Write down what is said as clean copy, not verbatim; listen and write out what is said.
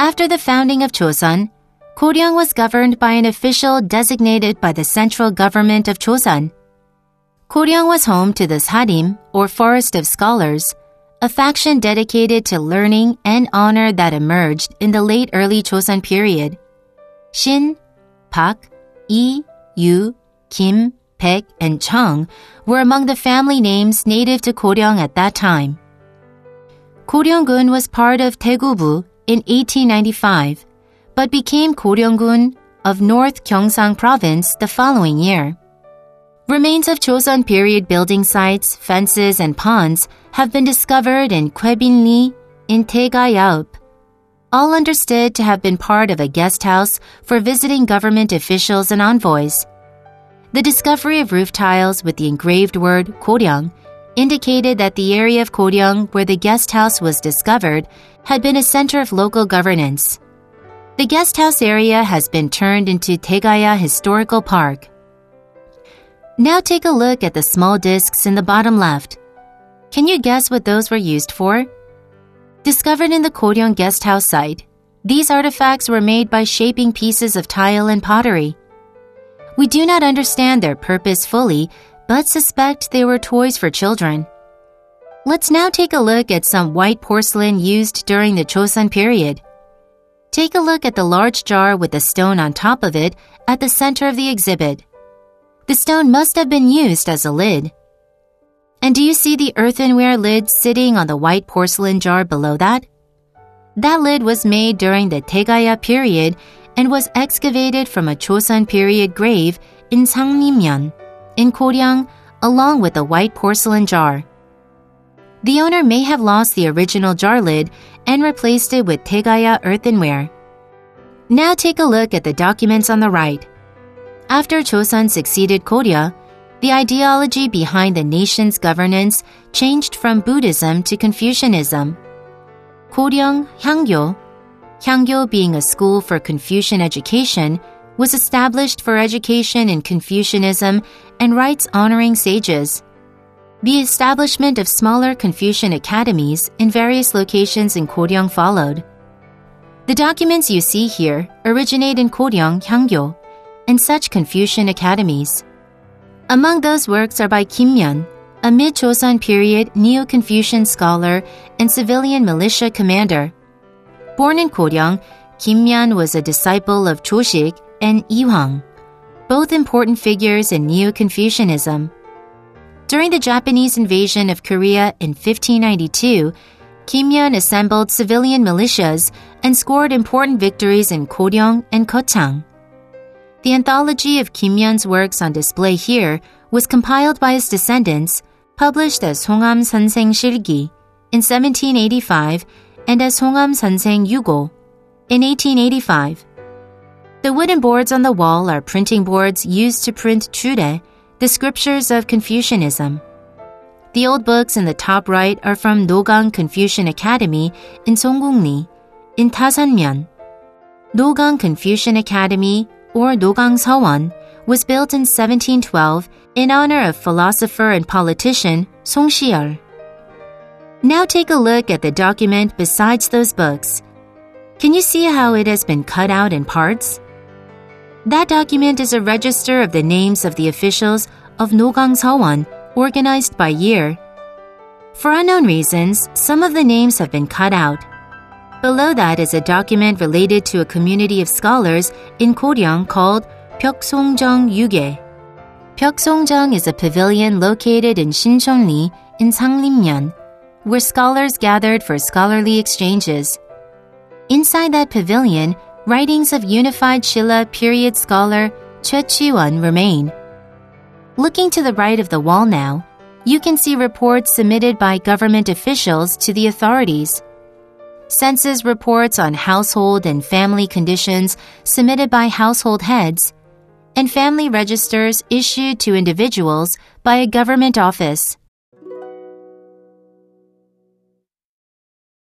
After the founding of Joseon, Goryeo was governed by an official designated by the central government of Joseon. Goryeo was home to the Sarim, or Forest of Scholars, a faction dedicated to learning and honor that emerged in the late early Joseon period. Shin, Pak, Lee, Yu, Kim, Baek, and Chung were among the family names native to Goryeo at that time. Goryeo-gun was part of Daegu-bu in 1895, but became Goryeo-gun of North Gyeongsang Province the following year. Remains of Joseon period building sites, fences, and ponds have been discovered in Kwaebin-ri in Taega-yeop, all understood to have been part of a guest house for visiting government officials and envoys. The discovery of roof tiles with the engraved word Goryeo indicated that the area of Goryeo where the guest house was discovered had been a center of local governance. The guest house area has been turned into Taegaya Historical Park. Now take a look at the small discs in the bottom left. Can you guess what those were used for? Discovered in the Goryeo guest house site, these artifacts were made by shaping pieces of tile and pottery. We do not understand their purpose fully, but suspect they were toys for children. Let's now take a look at some white porcelain used during the Joseon period. Take a look at the large jar with a stone on top of it at the center of the exhibit. The stone must have been used as a lid. And do you see the earthenware lid sitting on the white porcelain jar below that? That lid was made during the Taegaya period and was excavated from a Joseon period grave in Sanglimyeon, in Goryeo, along with the white porcelain jar. The owner may have lost the original jar lid and replaced it with Taegaya earthenware. Now take a look at the documents on the right. After Joseon succeeded Goryeo, the ideology behind the nation's governance changed from Buddhism to Confucianism. Goryeo Hangyo, Hangyo being a school for Confucian education, was established for education in Confucianism and rites honoring sages. The establishment of smaller Confucian academies in various locations in Goryeo followed. The documents you see here originate in Goryeo Hangyo and such Confucian academies. Among those works are by Kim Myeon, a mid-Joseon period Neo-Confucian scholar and civilian militia commander. Born in Goryeo, Kim Myeon was a disciple of Joshik and Lee Hwang, both important figures in Neo-Confucianism. During the Japanese invasion of Korea in 1592, Kim Myeon assembled civilian militias and scored important victories in Goryeo and Gochang. The anthology of Kim Myeon's works on display here was compiled by his descendants, published as Songam Sonseng Shilgi in 1785 and as Songam Sonseng Yugo in 1885. The wooden boards on the wall are printing boards used to print Chure, the scriptures of Confucianism. The old books in the top right are from Nogang Confucian Academy in Songgungri, in Tasanmyeon. Nogang Confucian Academy, or Nogang Sewon, was built in 1712 in honor of philosopher and politician Song Si-yeol. Now take a look at the document besides those books. Can you see how it has been cut out in parts? That document is a register of the names of the officials of Nogang Sewon, organized by year. For unknown reasons, some of the names have been cut out. Below that is a document related to a community of scholars in Goryeo called Pyeoksongjeong Yuge. Pyeoksongjeong is a pavilion located in Sincheonri in Sanglimyeon, where scholars gathered for scholarly exchanges. Inside that pavilion, writings of unified Shilla period scholar Choi Chi-won remain. Looking to the right of the wall now, you can see reports submitted by government officials to the authorities. Census reports on household and family conditions submitted by household heads, and family registers issued to individuals by a government office.